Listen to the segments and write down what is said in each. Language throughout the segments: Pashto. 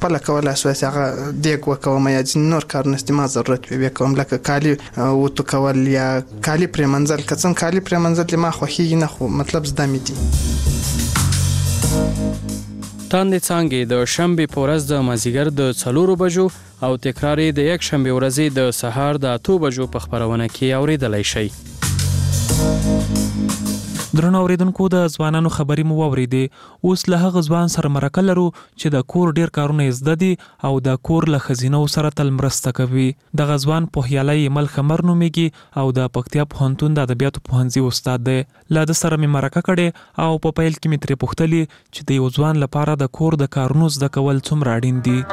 خپل کولای شو چې هغه دیګ وکوم یا نور کارونه استعمال ضرورت وي کوم لکه کالی وته کول یا کالی پرمنځل کڅن کالی پرمنځل ما خوخي نه خو مطلب زده مې دي. تاندې څانګې د شنبې په ورځ د مازدیګر د 4 بجو او تکرار یې د یک شنبې ورځې د سهار د 8 بجو په خبرونه کې اوریدلای شئ. درنو اوریدونکو د ځوانانو خبرې مو واوریدې. اوس له هغه ځوان سره مرکه لرو چې د کور ډیر کارونه زده دي او د کور له خزینو سره تل مرسته کوي. دغه ځوان پوهیالی مل خمر نومیږي او د پکتیا پوهنتون د ادبیاتو پوهنځي استاد دی. له د سره مې مرکه کړې او په پیل کې مې ترې پوښتلې چې د یو ځوان لپاره د کور د کارونو زده کول څومره اړین دي.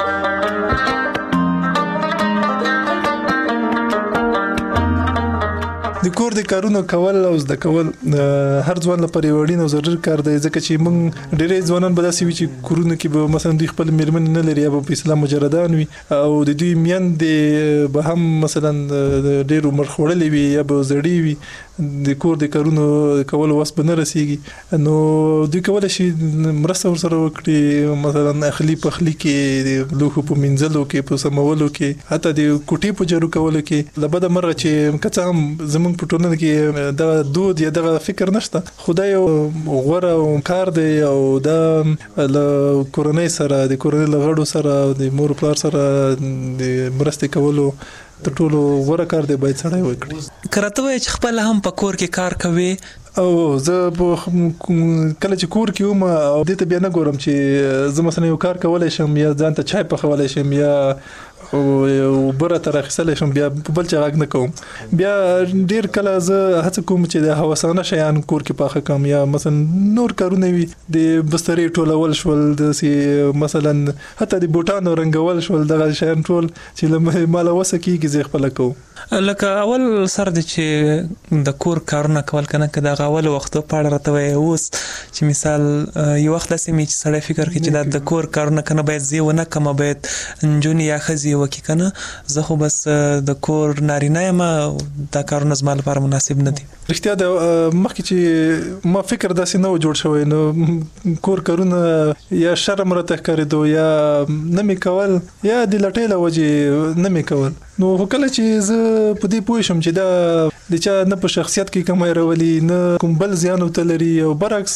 د کور د کارونو کول او زده کول هر ځوان لپاره وړین او ضروري کار دی ځکه چې موږ ډېرې ځوانان به داسې وي چې کورونه کې به مثلا دوی خپل میرمن نه لري یا به په اسلام مجردان وي او د دوی میندې به هم مثلا ډېر عمر خوړلې وي یا به زړې وي د کور د کارونو کول وس به نه رسیږي نو دوی کولای شي مرسته ورسره وکړي مثلا اخلي پخلي کې د لوښو په مینځلو کې په سمولو کې حتی د کوټې په جارو کولو کې لبد مرغه چې کڅ هم زموږ په ټولنه کې دا دود یا دا فکر نشته خدای غوړه کار دی او دا له کورنۍ سره د کورنۍ لغړو سره د مور پلار سره د مرسته کولو ته ټولو غوړه کار دی باید سړی وکړي. کرته وای چې خپل هم په کور کې کار کوي او زه کله چې کور کې وم او دې ته بیا نه ګورم چې زه مثلا یو کار کولای شم یا ځان ته چای پخولای شم یا او بره تر اخیستل شم بیا په بل چا غږ نه کوم بیا ډیر کله زه هڅه کوم چې د هوسانه شیان کور کې پاخه کوم یا مثلا نور کارونه وي د بسترې ټولول شول د مثلا حتی د بوټانو رنګول شول دغه شیان ټول چې مال وسه کیږي زه خپل کوم. لکه اول سر د چې د کور کارونه کول کنه که د اول وخت په اړه راته وای اوس چې مثال یو وخت لسمې چې سړی فکر کوي چې د کور کارونه کنه باید زی ونه کم باید جون یا خزي وکي کنه زه خو بس د کور نارینه یم دا کارونه زما لپاره مناسب نه دي. رښتیا د مخکې چې ما فکر داسې نه و جوړ شوی نو کور کارونه یا شرم راته ښکارېدو یا نه مې کول یا د لټۍ له وجې نه مې کول نو کله چې زه په دې پوه شم چې دا د چا نه په شخصیت کې کومه راولي نه کوم بل زیان وته لري او برعکس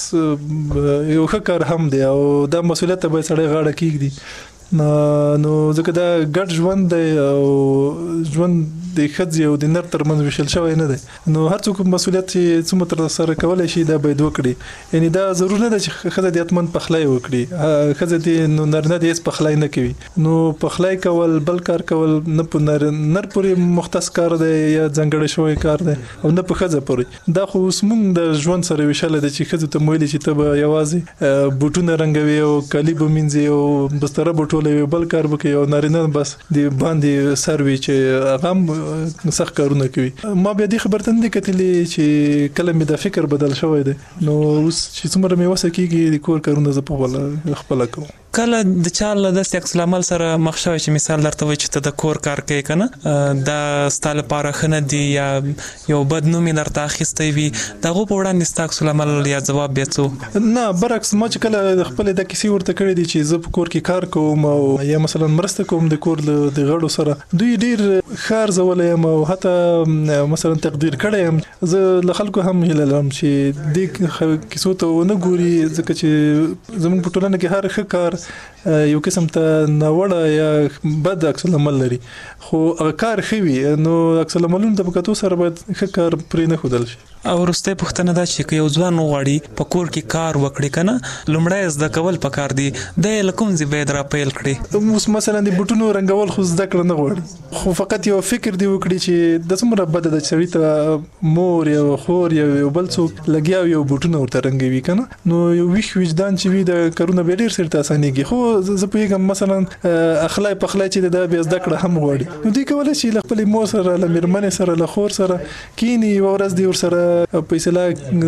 یو ښه کار هم دی او دا مسؤلیت به سړی غاړه کېږدي نو ځکه دا ګډ ژوند دی او ژوند د ښځې او د نر ترمنځ ویشل شوی نه دی نو هر څوک مسؤلیت چې څومره تر سره کولی شي دا باید وکړي یعنی دا ضرور نه ده چې ښځه د حتمن پخلی وکړي ښځه دې نو نارینه دې هېڅ پخلی نه کوي نو پخلی کول بل کار کول نه په نر پورې مختص کار دی یا ځانګړی شوی کار دی او نه په ښځه پورې دا خو اوس موږ د ژوند سره ویشلی دی چې ښځو ته ویلي چې ته به یوازې بوټونه رنګوي او کالي به مینځي او بستره به ټولوي بل کار به کوي او نارینه بس د باندې سر وي چې هغه هم سخت کارونه کوي. ما بیا دې خبرته نه کتلې چې کله مې دا فکر بدل شوی دی نو اوس چې څومره مې وسه کېږي د کور کارونه زه په خپله کوم. کله د چا له داسې عکس العمل سره مخ شوی چې مثال درته وایي چې ته د کور کار کوي کنه دا ستا لپاره ښه نه دي یا یو بد نوم یې درته اخیستی وي د هغو په وړاندې ستا عکس العمل یا ځواب بیا څه نه برعکس ما چې کله خپلې دا کیسې ورته کړې دي چې زه په کور کې کار کوم او یا مثلا مرسته کوم د کور د غړو سره دوی ډیر ښه ارزولی یم او حتی مثلا تقدیر کړی یم زه له خلکو هم هیله لرم چې دې کیسو ته ونه ګوري ځکه چې زموږ په ټولنه کې هر ښه کار یو قسم ته ناوړه یا بد عکس العمل لري خو کار ښه وي نو عکس العملونو ته په کتو سره باید ښه کار پرې نه ښودل شي. او وروستی پوښتنه دا چې که یو ځوان وغواړي په کور کې کار وکړي کنه لومړی زده کول پکار دي دی له کوم ځای باید راپیل کړي. اوس مثلا د بوټونو رنګول خو زده کړه نه غواړي خو فقط یو فکر دی وکړي چې د څومره بده ده چې سړي ته مور یا خور یا یو بل څوک لګیا یو بوټونه ورته رنګوي کنه نو یو ویښ وجدان چې وي د کارونه به ډېر سرته اسانېږي خو زه پوهېږم مثلا اخلی پخلی چې دا بیا زده کړه هم غواړي نو دوی کولی شي له خپلې مور سره له مېرمنې سره له خور سره کینی یوه ورځ دی ورسره په اصطلاح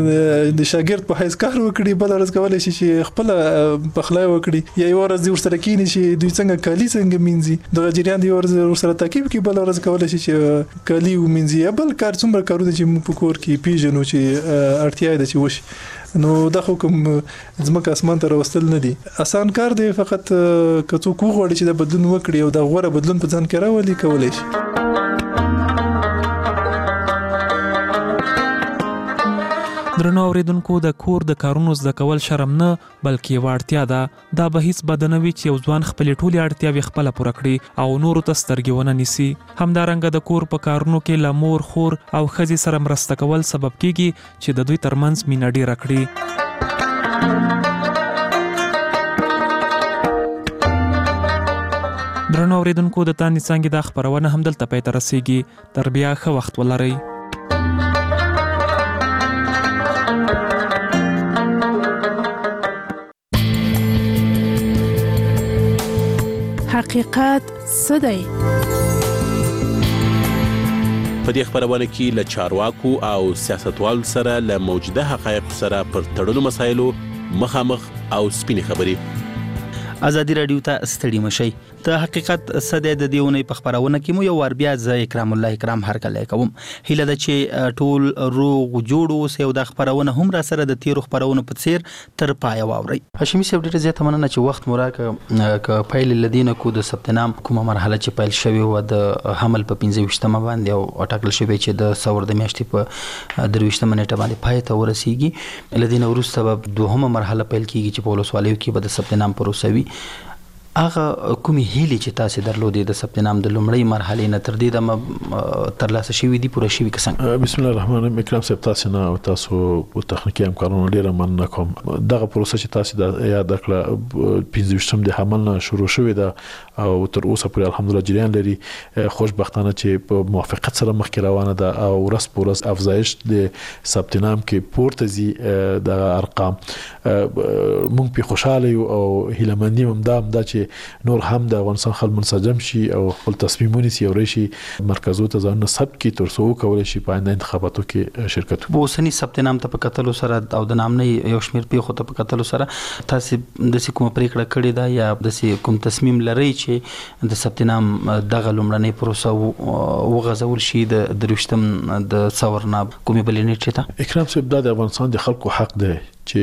د شاګرد په حیث کار وکړي بله ورځ کولی شي چې خپله پخلی وکړي یا یوه ورځ دی ورسره کینی چې دوی څنګه کالي څنګه مینځي دغه جریان دی یوه ورځ ورسره تعقیب کړي بله ورځ کولی شي چې کالي ومینځي یا بل کار څومره کارونه چې موږ په کور کې پیژنو چې اړتیا ده چې وشي نو دا خو کوم ځمکه اسمان ته راوستل نه دي آسان کار دی فقط که څوک وغواړي چې دا بدلون وکړي او دا غوړه بدلون په ځان کې راولي کولای شي. درنو اوریدونکو د کور د کارونو زده کول شرم نه بلکې یوه اړتیا ده. دا به هیڅ بد نه وي چې یو ځوان خپلې ټولې اړتیاوې خپله پوره کړي او نورو ته سترګې ونه نیسي. همدارنګه د کور په کارونو کې له مور خور او ښځې سره مرسته کول سبب کیږي چې د دوی ترمنځ مینه ډیره کړي. درنو اوریدونکو د تانې څانګې دا خپرونه همدلته پای ته رسیږي. تر بیا ښه وخت ولرئ. حقیقت څه دی؟ په دې خبرونه کې له چارواکو او سیاستوالو سره له موجوده حقایقو سره پر تړلو مسایلو مخامخ او سپینې خبرې. ازادي رادیو ته ستړي مشئ. د حقیقت څه دی د دې اونۍ په خبرونه کې مو یو ور بیا زه اکرام الله اکرام هرکلی کوم. هیله ده چې ټول روغ جوړ اوسئ او د خبرونه هم را سره د تیرو خبرونو په څیر تر پایه واورئ. هاشمي صاحب ډېره زیاته مننه چې وخت مو راکړ. که پیل لدینه کو د ثبت نام کومه مرحله چې پیل شوې وه د حمل په 15مه باندې او ټاکل شوی چې د سور د میاشتې په 23مه نیټه باندې پای ته ورسیږي. لدینه وروسته به دوهمه مرحله پیل کیږي چې په ولسوالیو کې به د ثبت نام پروسه وي. هغه کومې هیلې چې تاسو درلودې د ثبت نام د لومړۍ مرحلې نه تر دې دمه ترلاسه شوي دي پوره شوي که څنګه؟ بسم الله الرحمن الرحیم. اکرام صاحب تاسو نه او تاسو تخنیکی همکارانو ډیره مننه کوم. دغه پروسه چې تاسو د یاد کړه 15 د حمل نه شروع شوې ده او تر اوسه پورې الحمدلله جریان لري. خوشبختانه چې په موافقت سره مخکې روانه ده او ورځ په ورځ افزایش د ثبت نام کې پورته ځي د ارقام. مونږ په خوشاله یو او هیلهمندي هم دا چې نور هم د افغانستان خلک منسجم شي او خپل تصمیمونه سي او راشي مرکزو ته ځان سب کې تر څو کولای شي په آینده انتخاباتو کې شرکت وکړي. اوسنی ثبت نام ته په کتلو سره او د نام نه یو شمیر پیښو ته په کتلو سره تاسو د کوم پریکړه کړې ده یا د کوم تصمیم لري چې د ثبت نام دغه لومړنۍ پروسه وغځول شي د 23 د ثورنا کومې بلې نیټه ته؟ اکرام صاحب د افغانستان د خلکو حق دی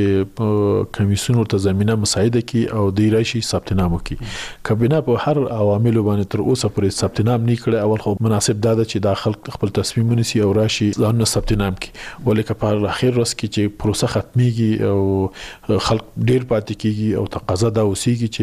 چې کمیسیون ورته زمينه مساعده کی او د راشي ثبت نام وکي. کابینه په هر عواملو باندې تر اوسه پورې ثبت نام نه کړي. اول خو مناسب ده چې د خلک خپل تصمیمونه سي او راشي ځان ثبت نام کی ولیکه په اخر ورځ کې چې پروسه ختميږي او خلک ډیر پاتې کیږي او تقاضا دا اوسېږي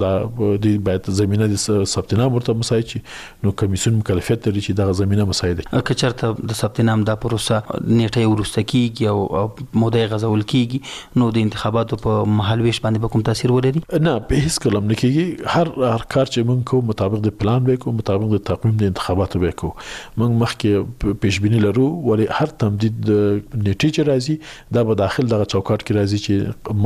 چې د باید زمينه د ثبت نام ورته مساعد شي. نو کمیسیون مکلفیت لري چې د زمينه مساعده که چېرته د ثبت نام دا پروسه نیټه ورسته کیږي او موده غزول کیږي نو د انتخاباتو په مهال ویش باندې به کوم تاثیر ولري؟ نه به هیڅ کلم نه کیږي. هر کار چې موږ کوو مطابق د پلان وکړو مطابق د تقویم د انتخاباتو وکړو. موږ مخکې پیش بینی لرو ولی هر تمدید نیټه چې راځي دا به داخل دغه چوکاټ کې راځي چې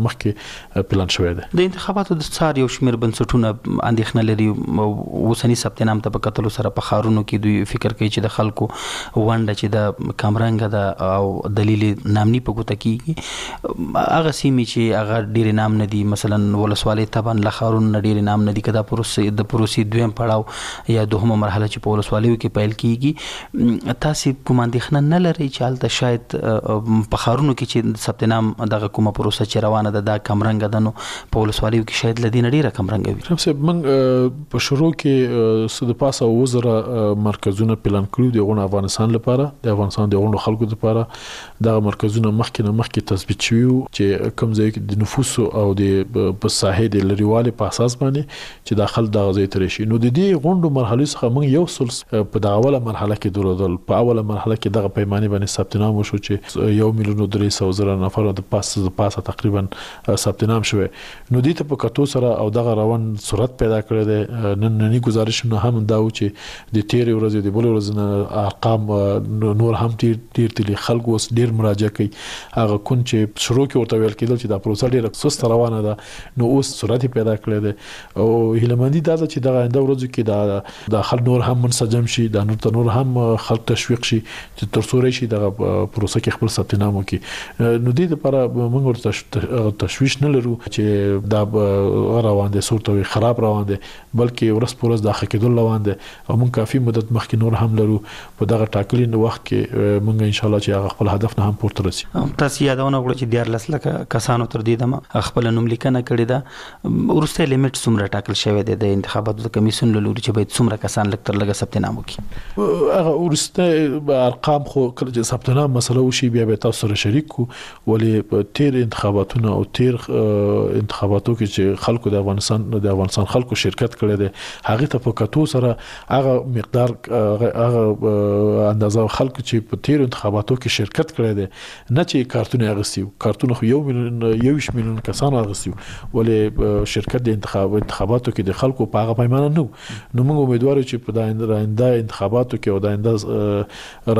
مخکې پلان شوی دی. د انتخاباتو د څار یو شمیر بنسټونه اندېښنه لري اوسنی ثبت نام ته په کتلو سره په ښارونو کې دوی فکر کوي چې د خلکو ونډه چې د کمرنګ ده او دلیل نامني په ګوته کیږي. هغه سیمې چې هغه ډیر نام نه دي مثلا ولسوالۍ تبان لخرون نه ډیر نام نه دي کدا پروسې دویم پړاو یا دوهمه مرحله چې په ولسوالیو کې پیل کیږي. تاسو کوم اندېښنه نه لرئ چې حالت شاید په خارونو کې چې ثبت نام دغه کومه پروسه چې روانه ده د کمرنګ ده نو په ولسوالیو کې شاید لدی نه ډیره کمرنګ وي؟ هم موږ په شروع کې د پاسه وزره مرکزونه پلان کړو د افغانستان لپاره د افغانستان د خلکو لپاره د مرکزونه مخکې تثبیت شوی چې کوم ځای کې د نفوس او د په ساحې د لريوالي په اساس باندې چې داخل د غزې تر شي. نو د دې غونډو مرحله څخه موږ یو سل په د اوله مرحله کې درلودل. په اوله مرحله کې دغه پیمانه باندې ثبت نام وشو چې 1,300,000 نفر د پاسه تقریبا ثبت نام شوی. نو دې ته په کتو سره او دغه روان صورت پیدا کړی دی. نننی گزارشونه هم دا و چې د تیر ورځې د بل ورځې ارقام نور هم ډیر تل خلک اوس ډیر مراجعه کوي. هغه کون چې شروع کې ورته ویل کېدل چې دا پروسه ډیره سست روانه ده نو اوس سرعت پیدا کړی دی او هیلمندي دا چې د آینده ورځو کې د خلک نور هم منسجم شي د نور هم خلک تشویق شي چې تر څو راشي د پروسه کې خپل ثبت نام وکړي. نو دې لپاره موږ ورته تشویش نه لرو چې دا روان دي صورت خراب روان دي بلکې ورس پورس د حقیقت روان دي او موږ کافي مدت مخکې نور هم لرو په دغه ټاکلي وخت کې موږ ان شاء الله چې هغه خپل هدف نه هم پورته رسي. تاسو یادونه چې 14 لک کسانو تر دې دمه خپل نوم لیکنه کړې ده ورسته لیمټ څومره ټاکل شوی دی د انتخاباتو کمیسیون له لوري چې باید څومره کسان لک تر لګه ثبت نام وکړي؟ هغه ورسته ارقام خو کله چې ثبت نام مسله وشي بیا به تاسو سره شریک کو ولې په تیر انتخاباتونو او تیر انتخاباتو کې چې خلکو د افغانستان خلکو شرکت کړي دي هغه ته په کتو سره هغه مقدار هغه اندازه خلکو چې په تیر انتخاباتو کې شرکت کړي دي نه چې کارتونه اغستیو کارتونه خو 1 میلیون کسان اغستیو ولې شرکت د انتخاباتو کې د خلکو په هغه پیمانه نو موږ امیدوار یو چې په آینده انتخاباتو کې او د آینده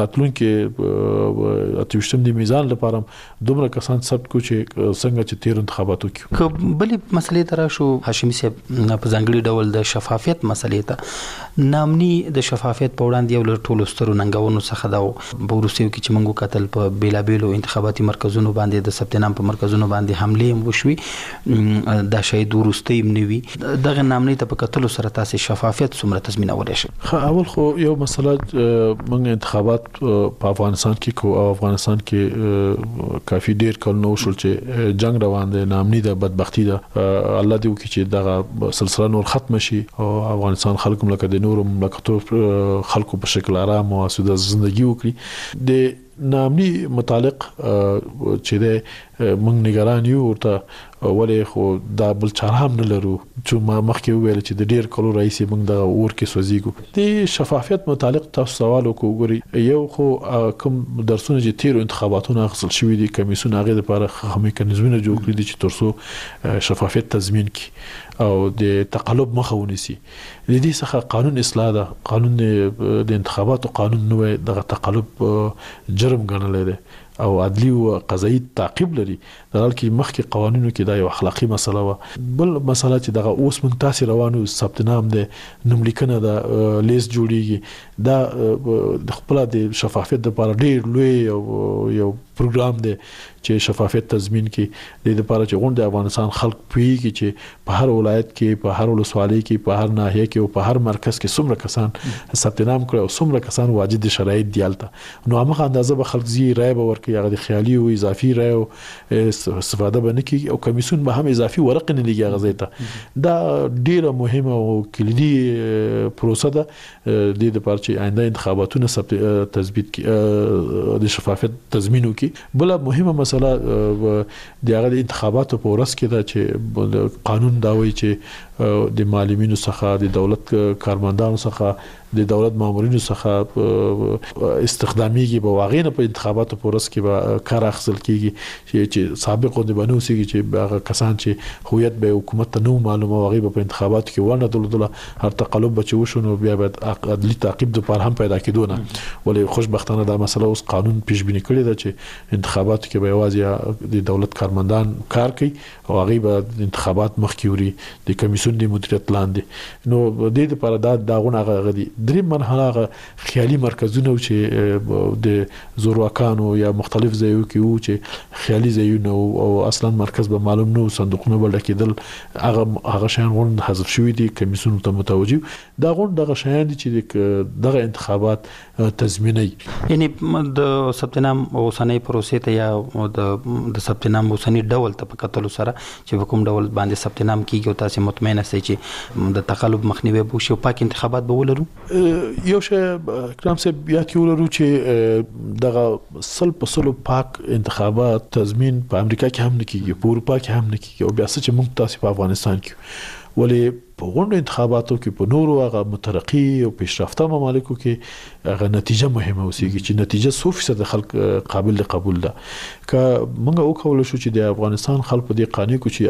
راتلونکو اتوشتم د میزان لپاره دومره کسان ثبت کو چې څنګه چې تیر انتخاباتو کې بلې مسلې تر شو هاشمي صاحب په ځانګړي ډول د شفافیت مسلې ته نامني د شفافیت په وړاندې یو ټولو سترو ننګونو څخه دا ورسېو کې چې موږ قتل په بیلابېلو انتخاباتي مرکزونو باندې د ثبت نام په مرکزونو باندې حمله هم وشوي دا شاید ورسته هم نوي دغه نامني ته په قتل سره تاسو شفافیت څومره تضمینولی شي؟ اول خو یو مسله موږ انتخابات په افغانستان کې کو او افغانستان کې کافي ډیر کلونه وشول چې جنگ روان دی نامني د بدبختی ده الله دې وکړي چې دغه سلسله نور ختم شي او افغانستان خلکو لکه د نور مملکتو خلکو په شکل آرام او سوده ژوندۍ وکړي د نامني متعلق چې د موږ نگران یو ورته ولې خو دا بل چاره هم نه لرو چې ما مخکې ویل چې د ډیر کلو رئیس موږ د اور کې سوځيګو د شفافیت متعلق تاسو سوال وکړئ یو خو کوم درسونه چې تیر انتخاباتونه غسل شوې دي کمیسیون هغه لپاره خامې میکانیزمونه جوړ کړی دي چې ترڅو شفافیت تضمین کړي او د تقلب مخه ونیسي د دې څخه قانون اصلاح ده قانون د انتخاباتو قانون نو دغه تقلب جرم ګڼل دي او عدلی او قضایي تعقیب لري د حالکې مخکې قوانینو کې دا یو اخلاقی مسله و بل مسله چې دغه اوس مونږ تاسو روانو ثبت نام د نوم لیکنه د لیست جوړیږي دا د خپل د شفافیت لپاره ډیر لوی یو پروګرام دی چې شفافیت تضمین کړي د لپاره چې غونډه افغانستان خلک پیږي چې په هر ولایت کې په هر ولسوالۍ کې په هر ناحیه کې او په هر مرکز کې څومره کسان ثبت نام کړي او څومره کسان واجد شرایط دیالته نو هغه اندازه به خلک زی رائے به ورکړي هغه د خیالي او اضافي رائے استفاده به نه کوي او کمیسیون به هم اضافي ورق نه لګي هغه ته دا ډیره مهمه او کلیدي پروسه ده د لپاره چې آینده انتخاباتونه تثبیت کړي د شفافیت تضمین وکړي بل مهمه مسله د هغه انتخاباتو په ورځ کې دا چې قانون دا وایي چې د معلمینو څخه د دولت کارمندانو څخه د دولت مامورینو څخه استخداميږي په واغینه په انتخاباتو په ورځ کې به کار اخیستل کیږي چې سابق د بنوسيږي چې هغه کسان چې هویت به حکومت ته نو معلومه واغې په انتخاباتو کې ونه دله هر تقلب بچو شنو بیا به عدلي تعقیب د پر هم پیدا کېدونه ولې خوشبختانه دا مسله اوس قانون پیش بینی کړی دا چې انتخاباتو کې به یوازې د دولت کارمندان کار کوي او هغه به انتخابات مخکې وري د کمیسیون د مدیریت لاندې نو د دې لپاره دا غونه غدي درې مرحله خیالي مرکزونه چې د زورواکانو یا مختلف ځایو کې وو چې خیالي ځایونه او اصلا مرکز به معلوم نو صندوقونه بل کېدل هغه شان غون حذف شوی دي کمیسیون ته متوجه دا غون دغه شان دي چې دغه انتخابات تضمیني یعنی د ثبت نام اوسنۍ پروسې ته یا د ثبت نام اوسنۍ ډول ته په کتلو سره چې کوم ډول باندې ثبت نام کیږي او تاسو مطمئن اوسئ چې د تقلب مخنیوي به شي او پاک انتخابات به ولرو یو شی کرام صاحب بیا کې ولرو چې دغه سل پاک انتخابات تضمین په امریکا کې هم نه کیږي په اروپا کې هم نه کیږي او بیا څه چې موږ تاسو په افغانستان کې ولې په غونډو انتخاباتو کې په نورو هغه مترقي او پیشرفته ممالکو کې هغه نتیجه مهمه اوسېږي چې نتیجه 100% خلک قابل قبول ده که موږ وکول شو چې د افغانستان خلک په دې قانون کې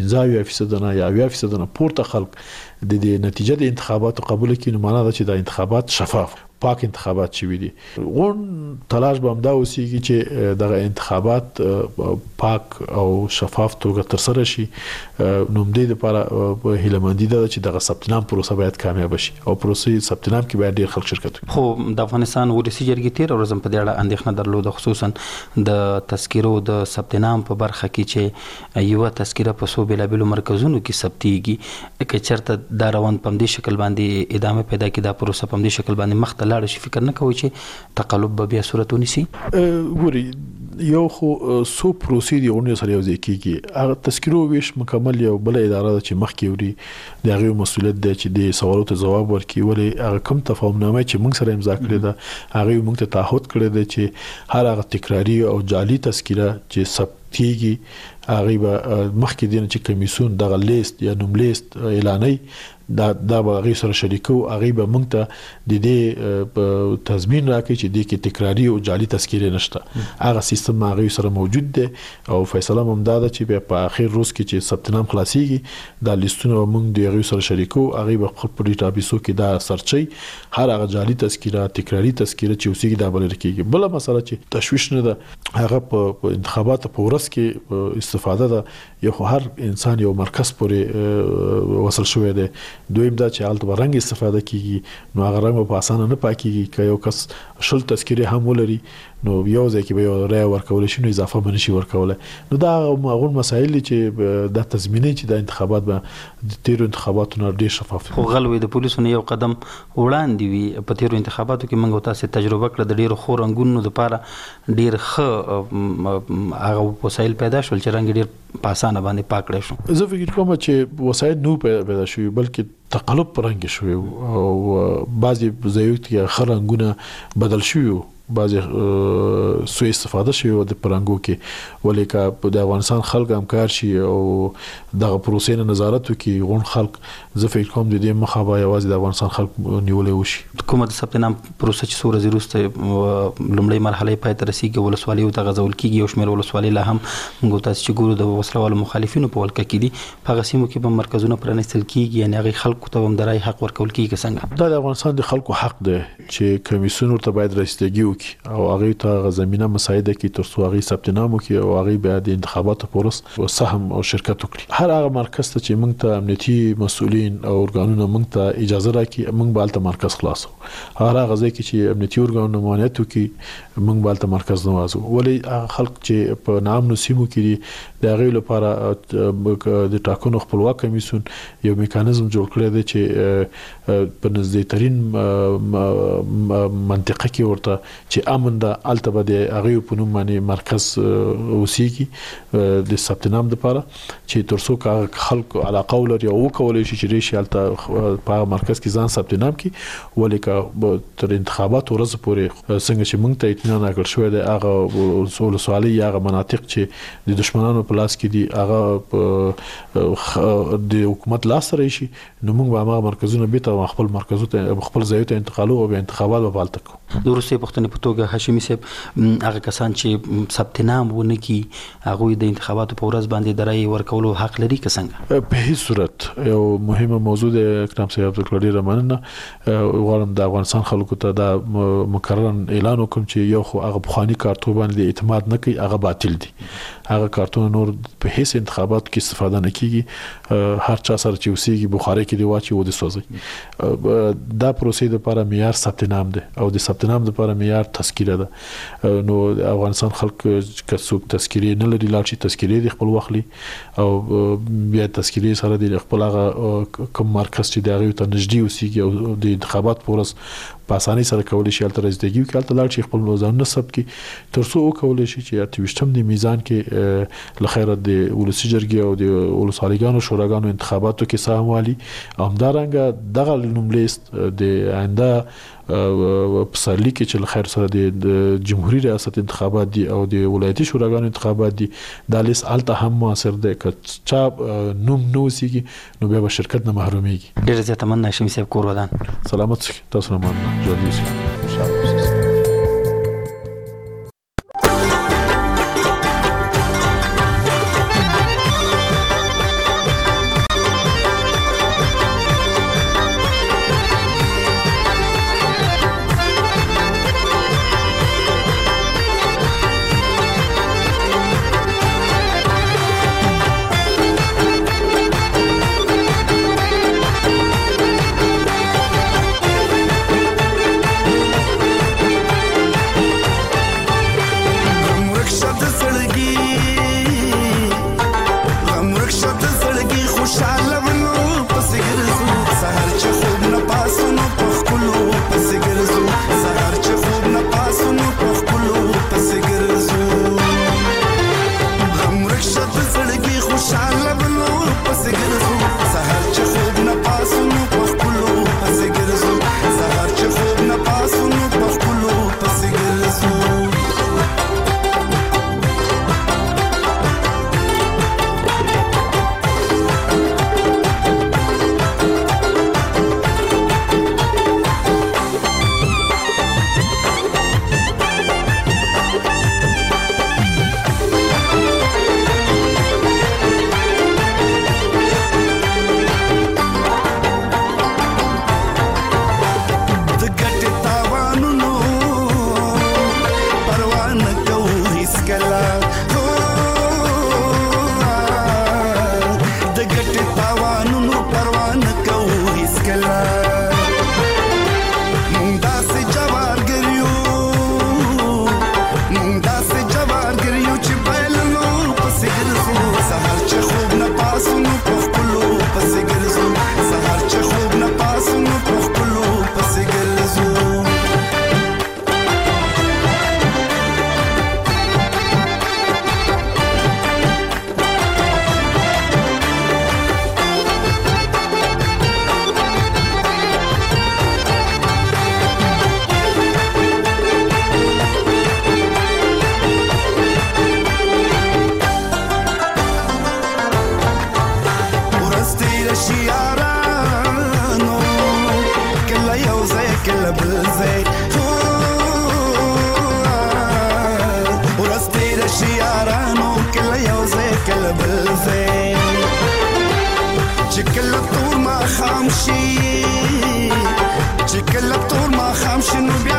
چې 15% نه یا 20% نه پورته خلک د نتیجه د انتخاباتو قبول کړي نو معنی دا چې د انتخابات شفاف پاک انتخابات شوي دي غون تلاش به همدا اوسېږي چې دغه انتخابات پاک او شفاف توګه تر سره شي نو دې لپاره په هیلمندي ده چې دغه ثبت نام پروسه باید کامیاب شي او پروسې ثبت نام کې باید ډېر خلک شرکت وکړي خو د افغانستان ولسی جرګې تیر ورځم په دې اړه اندېښنه درلوده خصوصا د تذکیرو د ثبت نام په برخه کې چې یو تذکیره په سو بلابلو مرکزونو کې ثبتيږي که چرته دا روان په دې شکل باندې ادامه پیدا کړي دا پروسه په دې شکل باندې مخ لاړ شي فکر نه کوي چې تقلب به بیا صورت ونیسي ګوري یو خو سو پروسې دی اونې سره یو ځای کیږي هغه تذکرو ویش مکمل یو بل اداره چې مخکې وړي د هغه مسولیت دی چې د سوالو ته جواب ورکړي ولې هغه کوم تفاهمنامه چې موږ سره امضا کړې ده هغه موږ ته تعهد کړی دی چې هر هغه تکراری او جعلي تذکره چې ثبتيږي هغه به مخکې دین چې کمیسون دغه لیست یا نوم لیست اعلاني دا به هغه سره شریکو هغه به موږ ته د دې تضمین راکړي چې د کې تکراری او جعلي تذکره نشته هغه سیستم هغه سره موجود دی او فیصله هم دا ده چې په اخر روز کې چې ثبت نام خلاصيږي دا لیستونه موږ د هغه سره شریکو هغه به خپل ډیټابیسو کې دا سرچي هر هغه جعلي تذکره تکراری تذکره چې اوسېږي دا بل رکیږي بل مسله چې تشویش نه ده هغه په انتخاباتو په ورځ کې استفاده ده یو هر انسان یو مرکز پورې وصل شوی دی دویم دا چې حالت ورنګ استفاده کیږي نو هغه رنګ په اسانه نه پاکيږي که یو کس شل تذکره هم ولري نو یو ځکه به یو رای ورکول شي نو اضافه بنشي ورکول نو دا هغه مسایل چې د تضمیني چې د انتخابات به د تیرو انتخاباتو نه ډیر شفاف خو غلوي د پولیسو نه یو قدم وړاندې وي په تیرو انتخاباتو کې موږ تاسو تجربه کړل د ډیرو خو رنگونو لپاره ډیر ښه هغه وسایل پیدا شول چې رنگ ډیر په اسانه باندې پاکړې شو زه فکر کوم چې وسایل نو پیدا شوی بلکې تقلب پرنګ شوی او بعضي ځایو کې خرنګونه بدل شوی بعضی سوء استفاده شوی د پرنګو کې ولیکا د افغانستان خلک همکار شي او دغه پروسې نه نظارت وکړي غون خلک زه فکر کوم د دې مخابه یوازې د افغانستان خلک نیولې وشي کومه د ثبت نام پروسه چې سور زیروسته لومړی مرحله پای ته رسیدي ولسوالۍ او تغزول کیږي او شمیر ولسوالۍ لا هم موږ تاسو چې ګورو د وسلوالو مخالفینو په ولکه کې دي په غسیمو کې به مرکزونه پرانستل کیږي یعنی هغه خلکو ته هم درای حق ورکول کیږي څنګه د افغانستان د خلکو حق دی چې کمیسیون ته باید رسیدګي او هغه ته زمينه مساعده کی ترڅو هغه ثبت نام وکړي او هغه به د انتخاباتو پورس سهم او شرکت وکړي هر هغه مرکز ته چې موږ ته امنیتي مسؤلین او ارګانونه موږ ته اجازه راکړي موږ به الته مرکز خلاصو هر هغه ځای کې چې امنیتي ارګانونه مانعت وکړي موږ به الته مرکز نوازو ولی خلک چې په نام نسیمو کې د هغه لپاره د ټاکنو خپلواک کمیسیون یو میکانیزم جوړ کړی دی چې په نږدې ترين منطقه کې ورته چې امن د التبه د هغه په نوم باندې مرکز اوسېږي د ثبت نام لپاره چې ترڅو خلک علاقه ولري او کولای شي چې ریشي الته په مرکز کې ځان ثبت نام کړي ولیکا تر انتخابات ورځ پورې څنګه چې موږ ته اطمینان راکړ شوی دی هغه ولسوالۍ هغه مناطق چې د دشمنانو په لاس کې دي هغه د حکومت لاس راشي نو موږ به هغه مرکزونه به خپل مرکزو ته خپل ځای ته انتقالو او انتخابات به بالته کوو د روسي پښتنې په توګه هاشمي صاحب هغه کسان چې ثبت نام ونه کی هغه د انتخاباتو په ورځ باندې درای ورکولو حق لري که څنګه په هیڅ صورت یو مهمه موضوع د اکرام صاحب عبدالقادر رحمانه غواړم د افغانستان خلکو ته دا مکرر اعلان وکم چې یو خو هغه بخوانی کارتون باندې اعتماد نه کوي هغه باطل دي هغه کارتون نور په هیڅ انتخابات کې استفاده نه کیږي هر چا سره چې اوسېږي بخاري کې دی واچي و د سوځي دا پروسې لپاره معیار ثبت نام دی او د ثبت نام لپاره معیار تذکره ده نو افغانستان خلک که څوک تذکره نه لري لاړ شي تذکره دی خپل وخلي او بیا تذکره سره د خپل هغه کوم مرکز چې د هغه ته نږدې اوسېږي او د انتخابات پورس په اسانۍ سره کولای شي الته رسیدګي وکړي الته لاړ شي خپل ځان نسب کې ترڅو وکولای شي چې اتويشتم د میزان کې لخيره د ولسی جرګې او د ولسوالیګانو شوراګانو انتخاباتو کې سهم والی همدارنګه دغه نوم لیست د آینده پسرلی کې چې لخير سره د جمهوریت ریاست انتخابات دي او د ولایتي شوراګانو انتخابات دي د لیست الته هم موثر ده چې چا نوم نو سیږي نو به شرکت نه محروميږي ډیر زیات مننه هاشمي صاحب کور ودان سلامت تاسو نه جوړ کلا مونږ داسې جوار ګریو چې بایلونو پسې ګرځو سهار چې خوب نه پاسونو په خپلو پسې ګرځو سهار چې خوب نه پاسونو په خپلو پسې ګرځو چې کله تور ما خام شي نو بیا